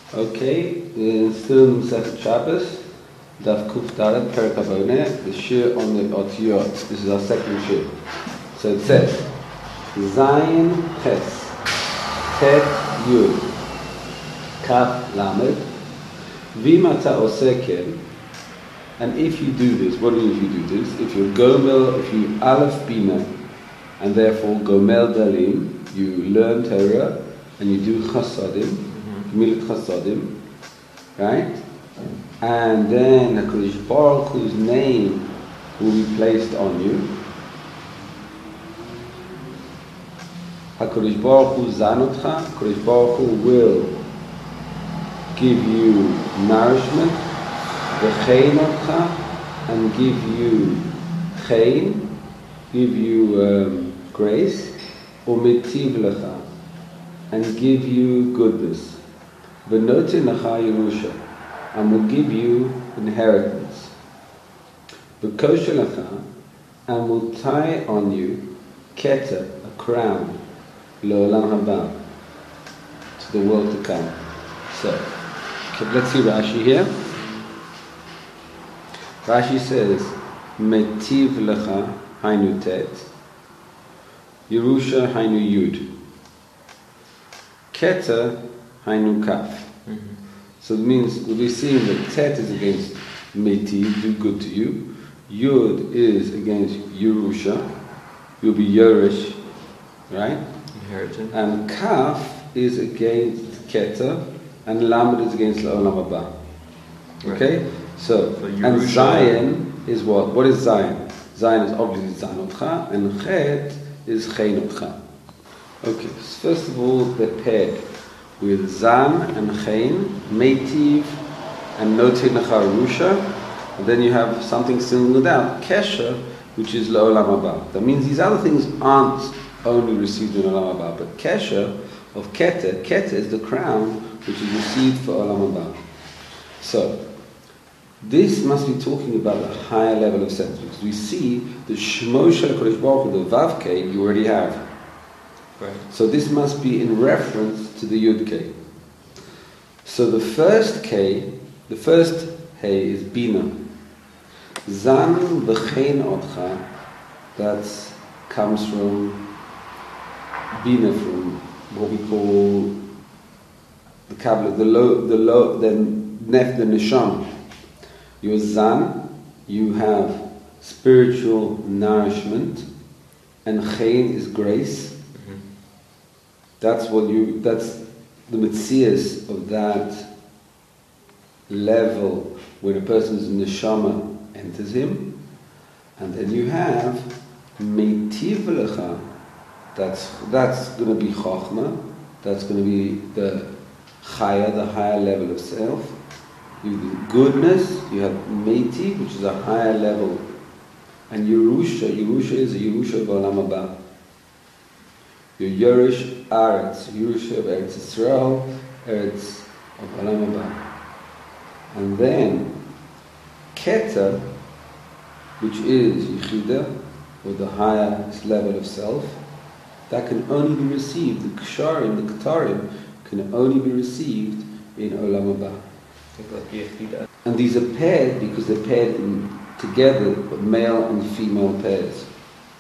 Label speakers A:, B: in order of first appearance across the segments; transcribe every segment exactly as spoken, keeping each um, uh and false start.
A: Okay, uh, still in Masechet Shabbos, Daf Kuf Dalet Perek Haboneh, the shir on the Otiyot. This is our second shir. So it says, Zayin Ches, Tet Yud, Kaf Lamed, Vimata Oseken. And if you do this, what do you mean if you do this? If you're Gomel, if you Aleph Bina, and therefore Gomel Dalim, you learn Torah, and you do Chasadim, Milat Chasadim, right? And then HaKadosh Baruch Hu's name will be placed on you. HaKadosh Baruch Hu Zanotcha, HaKadosh Baruch Hu will give you nourishment, V'cheinotcha, and give you chein, give you um, grace, Umitiv lecha, and give you goodness. V'notin lecha Yerusha, and will give you inheritance. V'kosher lecha, and will tie on you keter, a crown, le'olam haba, to the world to come. So, okay, let's see Rashi here. Rashi says, Metiv lecha hainu tet, Yerusha hainu yud, keter hainu kaf. Mm-hmm. So it means we'll be seeing that tet is against metiv, do good to you. Yud is against Yerusha, you'll be Yerush, right?
B: Inheritance.
A: And kaf is against keter, and lamed is against la'olam haba. Okay? Right. So, so and Zayin is what? What is Zayin? Zayin is obviously Zanotcha, and Chet is Cheinotcha. Okay, so first of all, they're paired with Zan and Chein, Meitiv and Notin Rusha. And then you have something singled out, Kesher, which is La'olam haba. That means these other things aren't only received in Olam haba, but Kesher of Keter, Keter is the crown which is received for Olam haba. So, this must be talking about a higher level of sense, because we see the Shmo Shel HaKadosh Baruch Hu, the Vav K, you already have.
B: Right.
A: So this must be in reference to the Yud K. So the first K, the first Hey is Bina. Zan v'chein otcha, that comes from Bina, from what we call the Kabbalah, the low, the low, the nef, the neshama. Your Zan, you have spiritual nourishment, and Chein is grace. Mm-hmm. That's what you, that's the metzias of that level when a person's neshama enters him. And then you have Meitiv lecha, that's, that's going to be Chochmah, that's going to be the Chaya, the higher level of self. You have goodness, you have Meiti, which is a higher level, and Yerusha, Yerusha is a Yerusha of Olam haba. Your Yerush Aretz, Yerusha of Eretz Yisrael, Eretz of Olam haba. And then Keter, which is Yechida, or the highest level of self, that can only be received, the Ksharim, the Ketarim, can only be received in Olam haba. And these are paired because they're paired in, together, male and female pairs.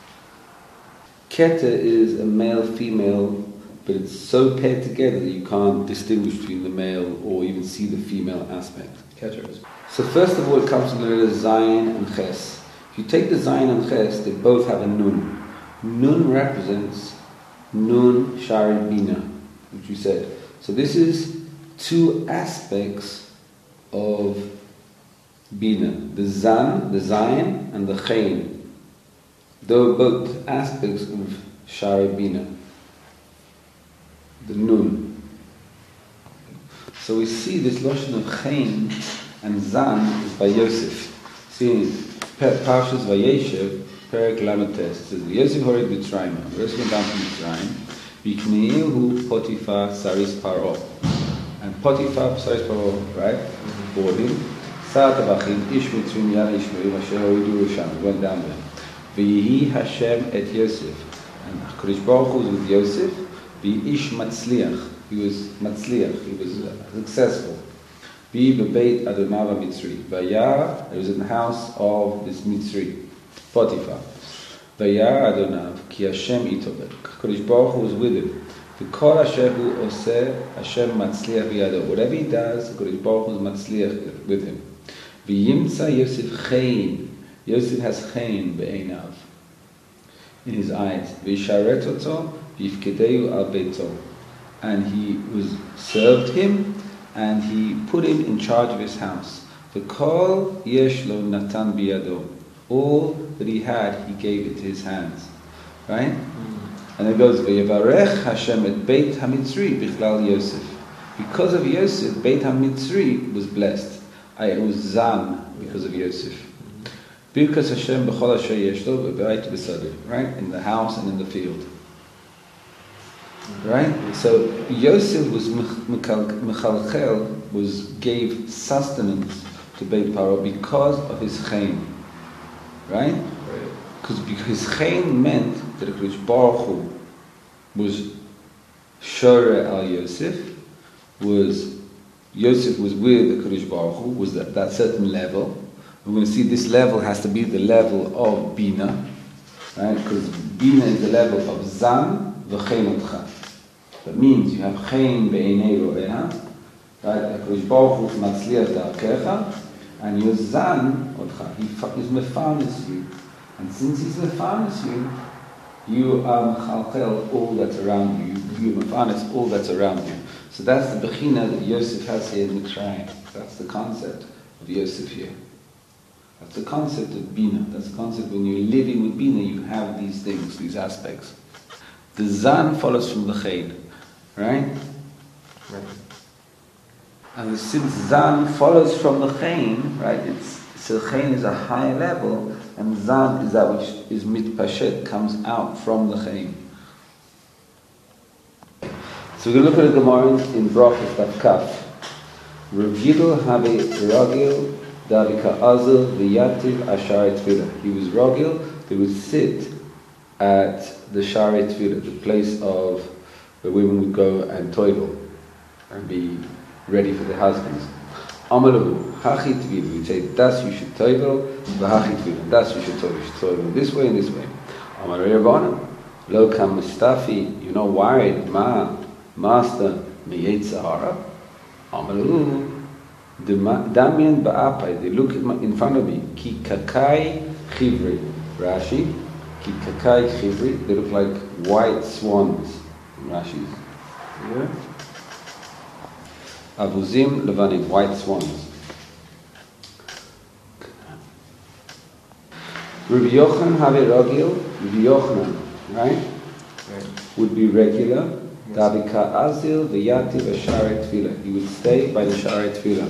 A: Keter is a male-female, but it's so paired together that you can't distinguish between the male or even see the female aspect.
B: Keter is.
A: So first of all, it comes to the letters Zayin and Ches. If you take the Zayin and Ches, they both have a Nun. Nun represents Nun Shari Bina, which you said. So this is two aspects of Bina, the Zan, the Zayin, and the Chein. They are both aspects of Shari Bina, the Nun. So we see this lotion of Chein and Zan is by Yosef. See, Parshas Vayeshev, Perek Lamed Tes, it says, Yosef hored Mitzrayim, Yosef went down to Mitzrayim, V'kneihu Potiphar Saris Paro. And Potiphar, Saris Paro, right, mm-hmm. bought him. Sa'at Avachim, Ish Mitzrim Yal Ishmael, Asher Oidu Risham, went down there. V'yihi Hashem et Yosef. And HaKadosh Baruch Hu was with Yosef, V'ish Matzliach. He was matzliach. He was uh, successful. Bi bebeit Adonav Mitzri. Vayar, it was in the house of this Mitzri, Potiphar. Vayar Adonav ki Hashem itovet. Kodesh Baruch Hu was with him. V'kol asher hu oseh Hashem matzliach biyado. Whatever he does, Kodesh Baruch Hu is matzliach with him. V'yimtza Yosef chein. Yosef has chein be'einav, in his eyes. V'yisharet oto v'yifkedeu al beito. And he was served him, and he put him in charge of his house. V'kol yesh lo natan biyado. All that he had, he gave it to his hands. Right? Mm-hmm. And it goes, V'yevarech Hashem et Beit HaMitzri bichlal Yosef. Because of Yosef, Beit HaMitzri was blessed. I, it was Zan because of Yosef. Birkas Hashem b'chol asher yesh lo v'beit b'sadeh. Right? In the house and in the field. Right? So Yosef was Mechalchel, was gave sustenance to Beit Paro because of his chaim. Right? Because his chaim meant that Kodesh Baruch Hu was Shore al Yosef, was Yosef was with the Kodesh Baruch Hu, was that, that certain level. We're going to see this level has to be the level of Bina, right? Because Bina is the level of Zan v'chein otcha. That means you have chein be'enei ro'eha, right? Kodesh Baruch Hu matzliach da'arkecha, and your Zan otcha, he is mefarnes you. And since he's mefarnes you, you are mechalchel all that's around you. You mefarnes all that's around you. So that's the bechina that Yosef has here in Mitzrayim. That's the concept of Yosef here. That's the concept of Bina. That's the concept when you're living with Bina, you have these things, these aspects. The Zan follows from the Chein, right? Right. And since Zan follows from the Chein, right, it's, so Chein is a higher level, and Zan is that which is mitpashet, comes out from the Chein. So we're going to look at the Gemara in Brachos Daf Kaf. Rogil have Rogil Davika Azul V'yativ Asharet Tefillah. He was Rogil. They would sit at the Sharet Tefillah, the place of where women would go and toivel and be ready for their husbands. Amalahu Hachi Tefillah. We'd say that's you should toivel, V'hachi Tefillah. That's you should toivel. You should toivel this way and this way. Amarei Rabbanan Lo Kam Mustafi. You're not worried, Ma. Master Miyet Sahara, Amalu, Damian Ba'apai, they look in front of me, Ki Kakai Chivri, Rashi, Ki Kakai Chivri, they look like white swans, Rashi. Yeah? Avuzim Levanim, white swans. Rabbi Yochanan have a Rogil, Rabbi Yochanan, right? Right? Would be regular. Davika Azil V'yati V'sharet Tefillah. He would stay by the Sharet Tefillah.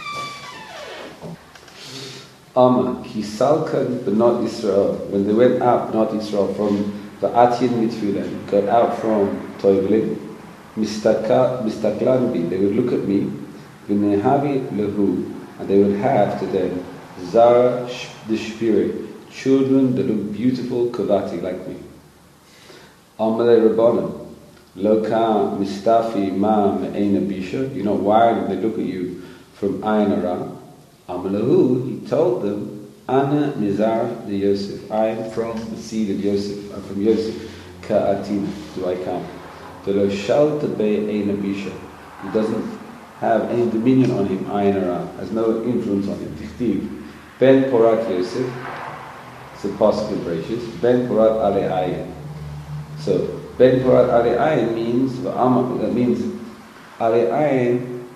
A: Amma Ki Salkan B'not Israel. When they went out B'not Israel from the Atyin Mitfilah, got out from Toivlim, Mistaklan Bi, they would look at me, V'nehavi Lehu, and they would have to them Zara the Shpiri, children that look beautiful, Kavati like me. Amalei Rabbanan. Loka mistafi ma me'ena bisha. You're not worried when they look at you from Ayin Ara. Amalahu, he told them, Ana mizar de Yosef. I am from the seed of Yosef. I'm from Yosef. Ka'atin, do I come? Velo shalta be'ena bisha. He doesn't have any dominion on him, Ayin Ara. Has no influence on him. Tichtiv. Ben Porat Yosef. It's a possible gracious. Ben Porat Ale Ayin. So, Ben Porat Ale Ayin means, that means Ale Ayin,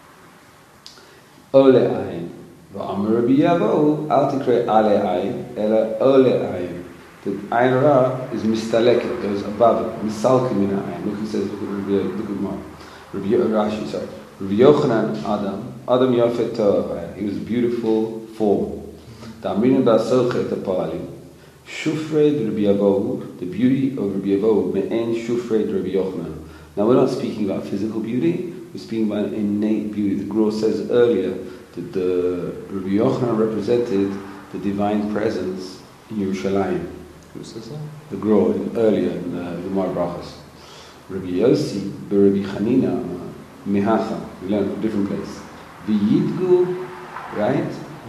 A: Ole Ayin. V'amar Rabbi Yavo, al tikre Ale Ayin, ela Ole Ayin. The Ayin Ra is mistaleket, goes above it, misalkim in Ayin. Look, he says, look at Rabbi, look at Mar. Rabbi Rashi, sorry. Rabbi Yochanan Adam, Adam Yafet Torah, he was beautiful form. Ta'amrinu ba'asochet ha'palim. Shufred Rabbi Yavo, the beauty of Rabbi Yavo, me'en Shufred Rabbi Yochanan. Now we're not speaking about physical beauty, we're speaking about innate beauty. The Gra says earlier that the Rabbi Yochanan represented the divine presence in Yerushalayim.
B: Who says that?
A: The Gra, earlier in the Gemara Brachos. Rabbi Yossi, Rabbi Chanina, Mehacha. We learn from a different place. V'yidgu, right?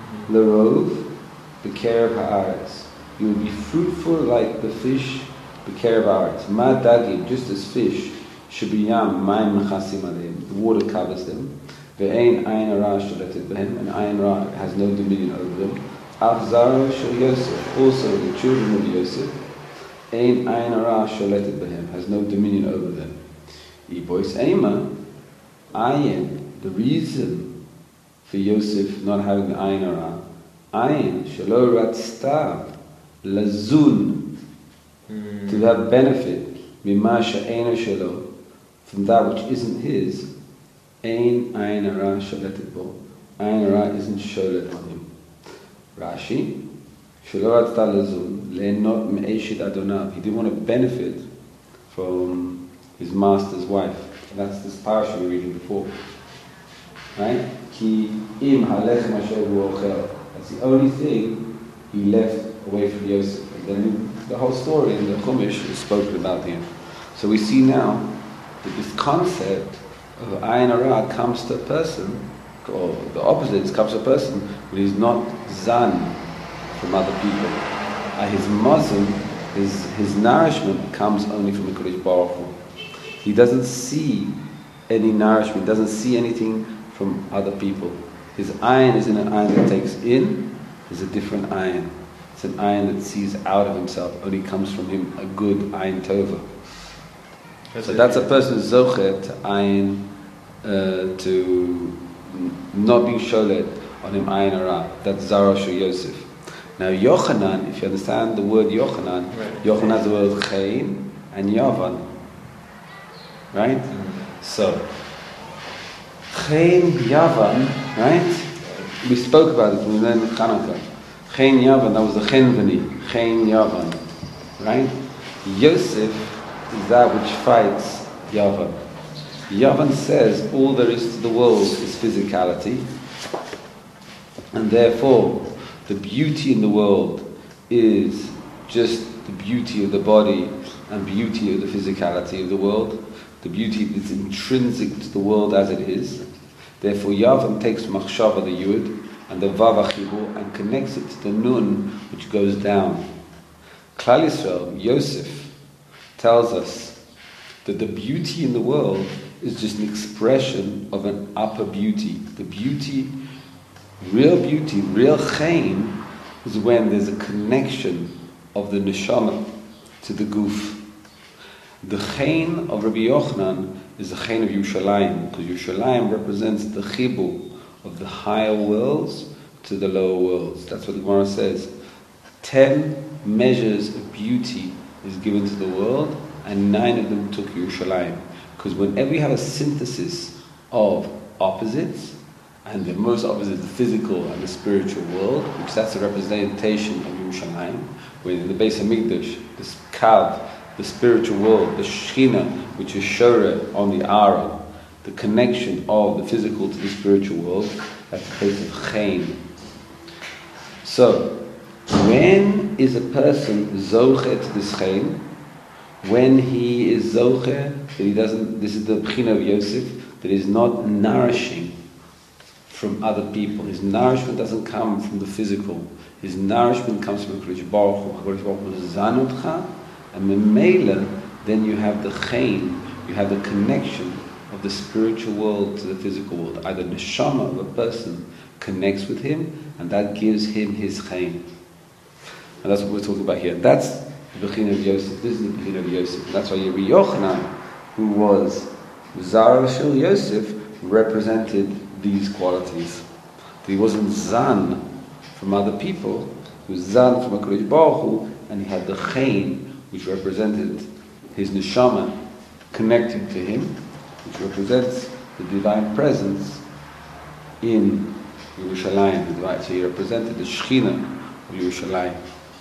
A: L'rov, b'kerev ha'aretz. You will be fruitful like the fish, b'kerev ha'aretz. Ma dagim, just as fish, shebiyam mayim mechasim aleim. The water covers them. Ve'ein ayin hara sholetet b'hem, and ayin hara has no dominion over them. Av zara shel Yosef, also the children of Yosef, ein ayin hara sholetet b'hem, has no dominion over them. Ibois ema, ayin, the reason for Yosef not having the ayin hara, ayin shelo ratzta lazun, mm. to have benefit, mima she'ena shelo, from that which isn't his, ein ayin hara sholetet bo, ayin hara isn't sholet on him. Rashi, shelo ratzta lazun, le'enot me'eshit adonav, he didn't want to benefit from his master's wife. And that's this parasha we were reading before. Right? Ki im halechem asher hu ochel. That's the only thing he left away from Yosef. And then the whole story in the Chumash is spoken about here. So we see now that this concept of ayin hara comes to a person, or the opposite comes to a person when he's not zan from other people. Uh, his mazon, his his nourishment comes only from the Kodesh Baruch Hu. He doesn't see any nourishment, he doesn't see anything from other people. His ayin is in an ayin that takes in, is a different ayin. It's an ayin that sees out of himself, only comes from him a good ayin tova. That's so it. That's a person zochet to ayin, uh, to not being sholet on him ayin hara. That's Zara Shel Yosef. Now Yochanan, if you understand the word Yochanan, right. Yochanan is the word Chayin and Yavan. Right? Mm-hmm. So, Chayin Yavan, right? We spoke about it when we learned Chanukah. Chayin Yavan, that was the Chenveni. Chayin Yavan. Right? Yosef is that which fights Yavan. Yavan says all there is to the world is physicality, and therefore the beauty in the world is just the beauty of the body and beauty of the physicality of the world, the beauty that's intrinsic to the world as it is. Therefore Yavam takes machshava, the yud, and the vav achibur, and connects it to the nun, which goes down. Klal Yisrael, Yosef, tells us that the beauty in the world is just an expression of an upper beauty. The beauty, real beauty, real chayin, is when there's a connection of the neshama to the guf. The chayin of Rabbi Yochanan is the chayin of Yerushalayim, because Yerushalayim represents the chibur of the higher worlds to the lower worlds. That's what the Gemara says. Ten measures of beauty is given to the world, and nine of them took Yerushalayim. Because whenever you have a synthesis of opposites, and the most opposite is the physical and the spiritual world, which that's a representation of Yerushalayim, where in the Beis Hamikdash, this kav, the spiritual world, the Shechina, which is Shoreh on the Aron, the connection of the physical to the spiritual world, that's the place of Chayin. So, when is a person zoche to this Chayin? When he is zoche, that he doesn't, this is the Bechina of Yosef, that he's not nourishing from other people. His nourishment doesn't come from the physical. His nourishment comes from Kodesh Baruch Hu. Kodesh Baruch Hu is zanotcha, and memela, then you have the chayin, you have the connection of the spiritual world to the physical world. Either the neshama of a person connects with him, and that gives him his chayin. And that's what we're talking about here. That's the Bechina of Yosef. This is the Bechina of Yosef. That's why Rabbi Yochanan, who was Zara Shel Yosef, represented these qualities. That he wasn't zan from other people, he was zan from a Kodesh Baruch Hu, and he had the chayin, which represented his neshama connecting to him, which represents the divine presence in Yerushalayim. Right? So he represented the Shechina of Yerushalayim.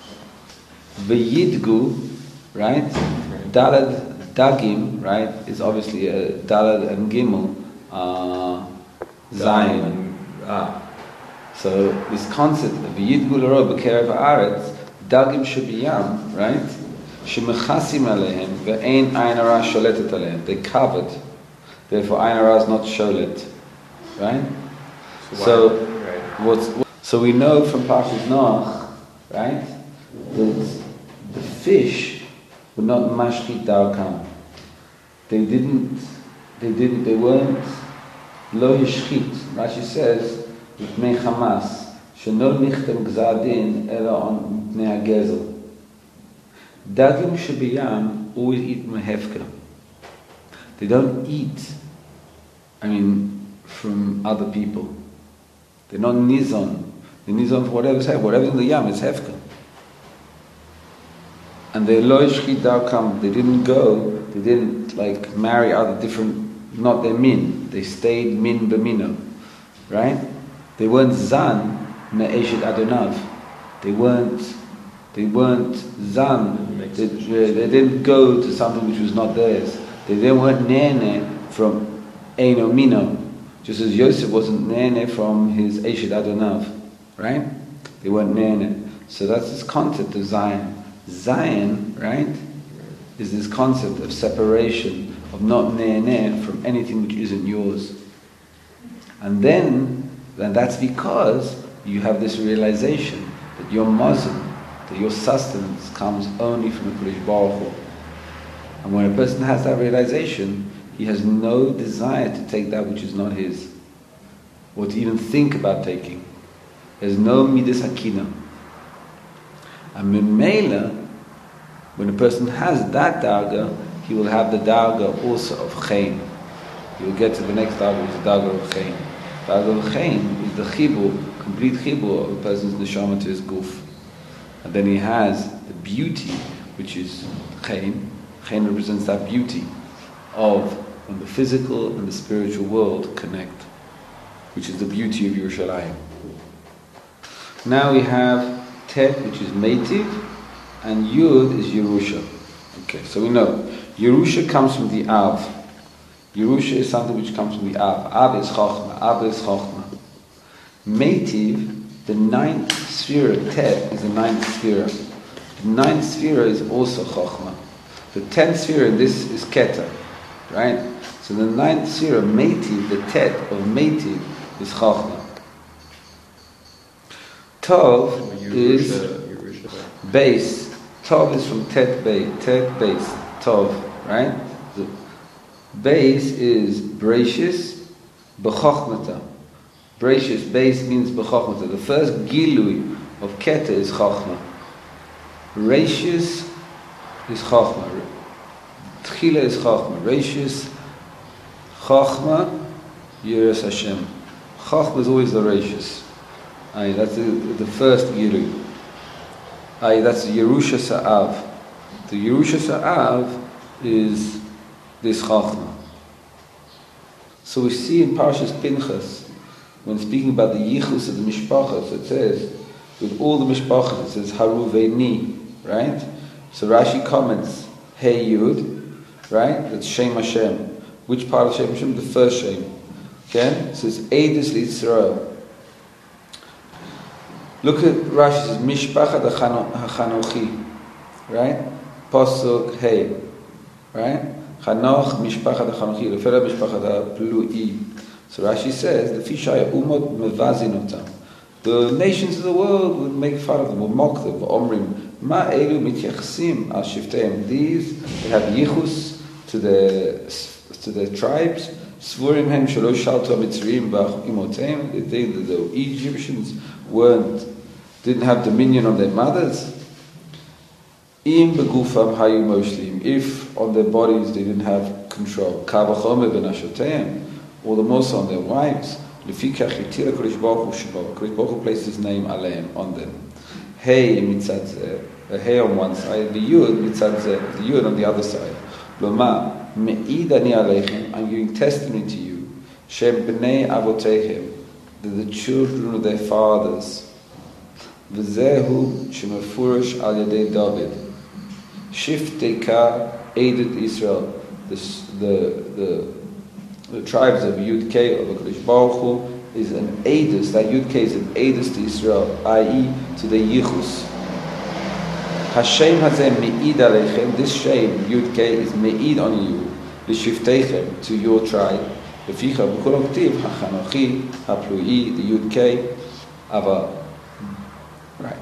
A: V'yidgu, right? Dalad Dagim, right, is obviously a Dalad and Gimel, uh, Zayin. Ah. So this concept of Yidgu l'ro b'kerev haaretz, Dagim shebiyam, right? שמכסים עליהם ואין עין הרע שולטת עליהם. They covered. Therefore, עין הרע is not sholet. Right?
B: So,
A: So,
B: why- right.
A: what's, so we know from Parshas Noach, right, that the fish were not mashchit darkam. They didn't, they didn't, they weren't lo yishchit. Rashi says, mipnei Hamas, sheno nichtem gzadin ela on mipnei hagezel. Dagim shebiyam always eat mehefka. They don't eat, I mean, from other people. They're not nizon. They're nizon for whatever's hefka. Whatever's in the yam is hefka. And they lo yishchit darkam. They didn't go, they didn't like marry other different, not their min. They stayed min b'mino. Right? They weren't zan me'eshet adonav. They weren't, they weren't zan. They, they didn't go to something which was not theirs. They, they weren't nene from eino mino. Just as Yosef wasn't nene from his eshet adonav. Right? They weren't nene. So that's this concept of Zion. Zion, right, is this concept of separation, of not nene from anything which isn't yours. And then, then that's because you have this realization that your mazon, that your sustenance comes only from the Kodesh Baruch Hu. And when a person has that realization, he has no desire to take that which is not his, or to even think about taking. There's no midas hakina. And Mimela, when a person has that darga, he will have the darga also of Chaim. He will get to the next darga, which is the darga of Chaim. Darga of Chaim is the chibur, complete chibur of a person's neshama to his guf. And then he has the beauty, which is Chaim. Chaim represents that beauty of when the physical and the spiritual world connect, which is the beauty of Yerushalayim. Now we have Tet, which is Meitiv, and Yud is Yerusha. Okay, so we know Yerusha comes from the Av. Yerusha is something which comes from the Av. Av is Chochmah. Av is Chochmah. Meitiv, the ninth sphere, Tet, is the ninth sphere. The ninth sphere is also Chochmah. The tenth sphere in this is Keter, right? So the ninth sphere, Meitiv, the Tet of Meitiv, is Chochmah. Tov
B: Yerusha,
A: is
B: Yerusha.
A: base. Tov is from Tet Base. Tet Base. Tov, right? The base is Bereshis B'chochmata. Bereshis, base means B'chochmata. The first Gilui of Keter is Chochma. Bereshis is Chochma. Tchila is Chochma. Bereshis, Chochma, Yiras Hashem. Chochma is always the Bereshis. Aye, that's the, the first Gilui. Aye, that's the Yerusha Sa'av. The Yerusha Sa'av is this Chachma. So we see in Parshas Pinchas, when speaking about the Yichus of the Mishpachas, it says, with all the Mishpachas, it says Haru Ve'ni, right? So Rashi comments, Hey Yud, right? That's Shem Hashem. Which part of Shem Hashem? The first Shem. Okay? It says Eidus L'Yisrael. Look at Rashi, says Mishpachat HaChanochi, right? Pasuk Hey, right? Chanoch Mishpachat HaChanochi, Lefela Mishpachat HaPlu'i. So Rashi says, the Fishaya Umot Mevazin Otam. The nations of the world would make fun of them, would mock them, Omrim, Ma Elu Mityachasim Al Shifteim. These, they have Yichus to the, to the tribes, Svurim Hem Shalosh Shalto Mitzrayim Bach Imotem. They think that the Egyptians weren't, didn't have dominion on their mothers. Im begufam hayu moshlim. If on their bodies they didn't have control. Kavachomer benashoteim. Or the more so on their wives. Lefikach yitira Kodesh Baruch Hu shebo. Kodesh Baruch Hu placed His name aleim on them. Hey mitzad zeh. The hey on one side. The yud mitzad zeh. The yud on the other side. Loma me'id ani aleichem. I'm giving testimony to you. Shem b'nei avotechem. That the children of their fathers. V'zehu shemefurish al yadei David. Shifteka aided Israel. The, the, the, the tribes of Yud Kei of HaKadosh Baruch Hu is an aidus. That Yud Kei is an aidus to Israel, that is to the Yichus. Hashem hazeh me'id aleichem, this shame, Yud K, is me'id on you, l'shivteichem, to your tribe. Leficha b'kol ha'ktiv, ha'chanochi, ha'plui, the Yud K, Ava. Right.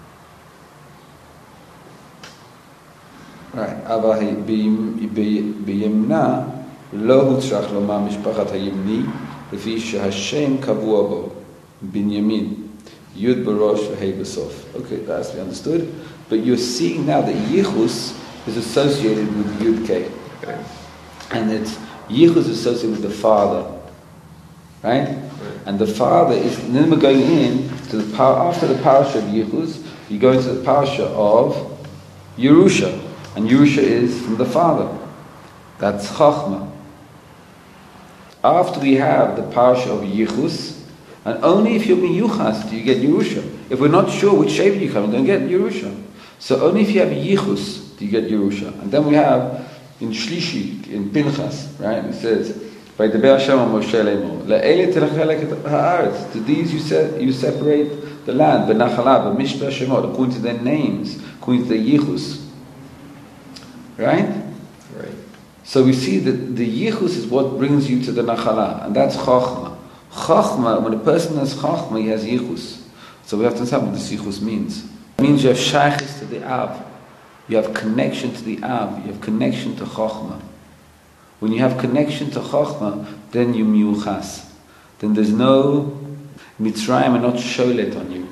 A: Right. Ava b'yemna, lo hutzrach lomar mishpachat ha'yemni, lefi shehashem kavua bo, binyamin. Yud Barosh V'Hei B'Sof. Okay, that's the understood. But you're seeing now that Yichus is associated with Yud K.
B: Okay.
A: And it's Yichus is associated with the father. Right? Right. And the father is, and then we're going in to the power, after the parasha of Yichus, you go into the parasha of Yerusha. And Yerusha is from the father. That's Chachma. After we have the parasha of Yichus, and only if you're miyuchas do you get Yerusha. If we're not sure which shape you come, we don't get Yerusha. So only if you have yichus do you get Yerusha. And then we have in Shlishi, in Pinchas, right? It says, "Vaydaber Hashem al Moshe lemor, le'ele telachelek ha'aretz." To these you se- you separate the land, b'nachala, b'mishpeh shemot, according to their names, according to their yichus. Right?
B: Right.
A: So we see that the yichus is what brings you to the nachala, and that's chachma. Chachma, when a person has chachma, he has yichus. So we have to understand what this yichus means. It means you have shaykhis to the Av. You have connection to the Av. You have connection to chachma. When you have connection to chachma, then you miyuchas. Then there's no Mitzrayim are not sholet on you.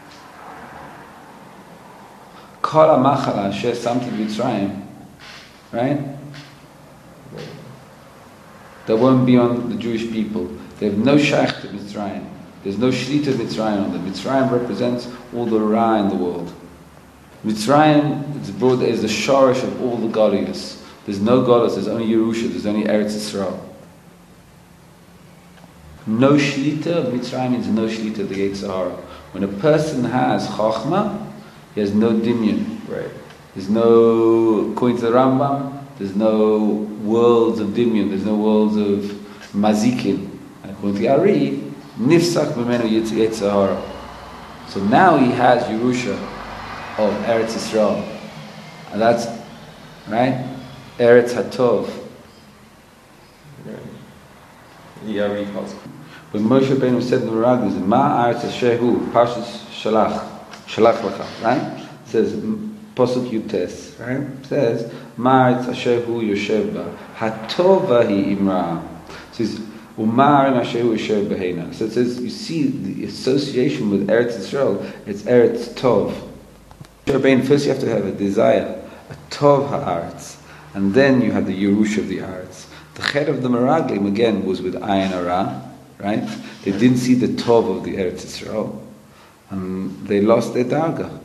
A: Kol ha'machala asher samti Mitzrayim, right? That won't be on the Jewish people. They have no shaykh to Mitzrayim. There's no shlita of Mitzrayim on them. Mitzrayim represents all the ra in the world. Mitzrayim is brought as the shorish of all the galuyos. There's no galus, there's only Yerusha, there's only Eretz Yisrael. No shlita of Mitzrayim means no shlita of the Yetzer Hara. When a person has chachma, he has no dimyon.
B: Right.
A: There's no, according to the Rambam, there's no worlds of dimyon, there's no worlds of mazikin. And according to Ari, nifsak b'menu Yetzer Hara. So now he has Yerusha of Eretz Yisrael. And that's, right? Eretz HaTov.
B: Right. Yeah, Ari calls.
A: When Moshe Rabbeinu said in the Meraglim, Ma Eretz Ashehu, Parshas Shalach, Shalach Lecha, right? It says, Posuk Yutes, right? It says, Ma Eretz Ashehu Yoshev Ba, HaTova Hi Imra. It says, Umar Ashehu Yoshev Beheina. So it says, you see the association with Eretz Yisrael, it's Eretz Tov. First you have to have a desire, a Tov HaAretz, and then you have the Yerush of the Aretz. The head of the Meraglim again was with Ayin Ara, right? They didn't see the Tov of the Eretz Yisrael, and they lost their Darga.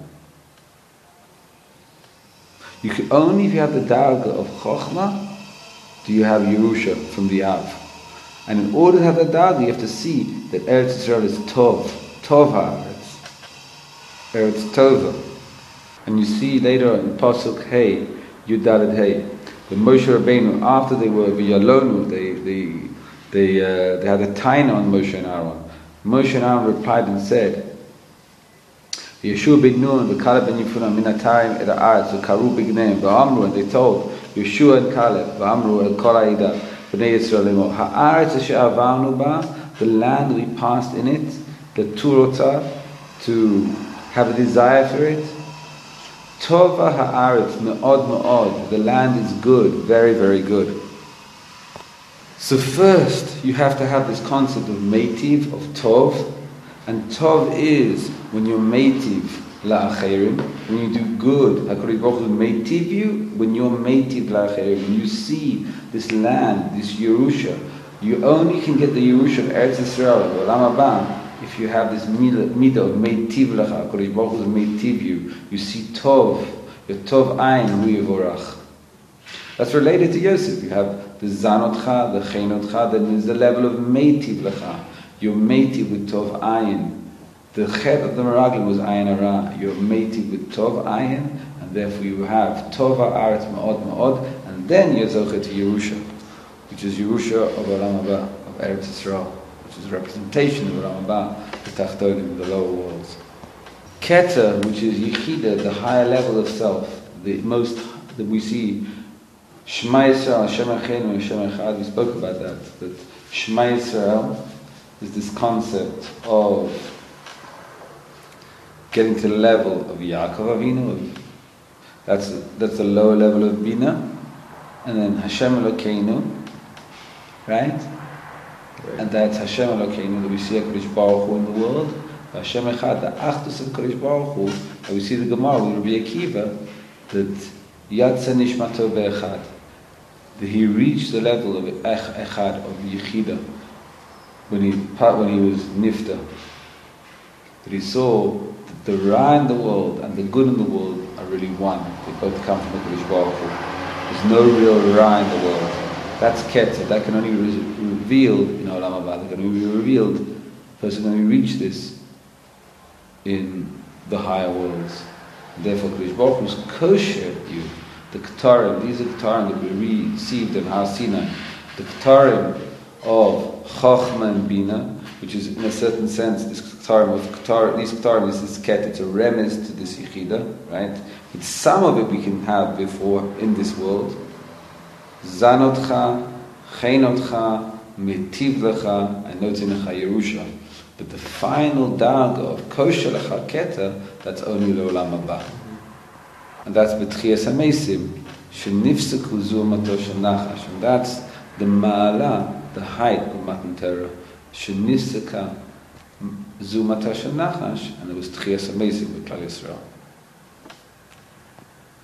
A: You can only if you have the Darga of Chochmah do you have Yerusha from the Av. And in order to have that Darga, you have to see that Eretz Yisrael is Tov, Tov HaAretz, Eretz Tova. And you see later in Pasuk Hey, Yudalet Hey, the Moshe Rabbeinu, after they were v'yalonu, they they they uh, they had a taina on Moshe and Aaron. Moshe and Aaron replied and said, Yeshua ben Nun v'Kaleb ben Yifuna min ha'tayim el ha'aretz v'karu b'gneim v'amru, and they told Yeshua and Caleb v'amru el kol ha'ida b'nei Yisrael lemor ha'aretz asher avarnu ba, the land we passed in it, the turota, to have a desire for it. Tova ha'aretz me'od me'od, the land is good, very, very good. So first, you have to have this concept of meitiv, of tov, and tov is when you're meitiv la'acherim, when you do good, HaKadosh Baruch Hu meitiv you, when you're meitiv la'acherim, when you see this land, this Yerusha, you only can get the Yerusha of Eretz Yisrael, Olam Haba, if you have this midah of meitiv lecha, HaKadosh Baruch Hu meitiv you, you see tov, your tov ayin hu yivorach. That's related to Yosef. You have the zanotcha, the chenotcha, then there's the level of meitiv lecha. You're meitiv with tov ayin. The chet of the Meraglim was ayin ara. You're meitiv with tov ayin, and therefore you have tov ha'aretz ma'od ma'od, and then you're zochet to Yerusha, which is Yerusha of Olam Haba, of Eretz Yisrael, which is a representation of Olam Haba, the Tachtonim, the lower worlds. Keta, which is Yechida, the higher level of self, the most that we see. Shema Yisrael, Hashem Elokeinu, Hashem Echad. We spoke about that. That Shema Yisrael is this concept of getting to the level of Yaakov Avinu. Of, that's that's the lower level of Bina, and then Hashem Elokeinu, right? right? And that's Hashem Elokeinu that we see HaKadosh Baruch Hu in the world. Hashem Echad, the Achdus of HaKadosh Baruch Hu, and we see the Gemara with Rabbi Akiva that Yatsa Nishmato Be'echad, that he reached the level of Echad, of Yechida, when he when he was Nifta. That he saw that the Ra in the world and the good in the world are really one. They both come from HaKadosh Baruch Hu. There's no real Ra in the world. That's Ketzer. That can only be revealed in Olam Haba. That can only be revealed. The person can only reach this in the higher worlds. And therefore, HaKadosh Baruch Hu's kosher you. The Ketarim, these are Ketarim that we received in Har Sinai. The Ketarim of Chochmah and Bina, which is in a certain sense this Ketarim of Ketarim, these Ketarim, this is Ket, it's a remez to this Yechida, right? But some of it we can have before in this world. Zanotcha, Cheinotcha, Metiv Lecha, and Notzinecha Yerusha. But the final darga of Kosher Lecha Keta, that's only L'Olam Haba. And that's B'tchias HaMeisim, Shenifseku Zu Matosh HaNachash. And that's the Ma'ala, the height of Matan Torah. Shenifseka Zu Matosh HaNachash, and it was Tchias HaMeisim with Klal Yisrael.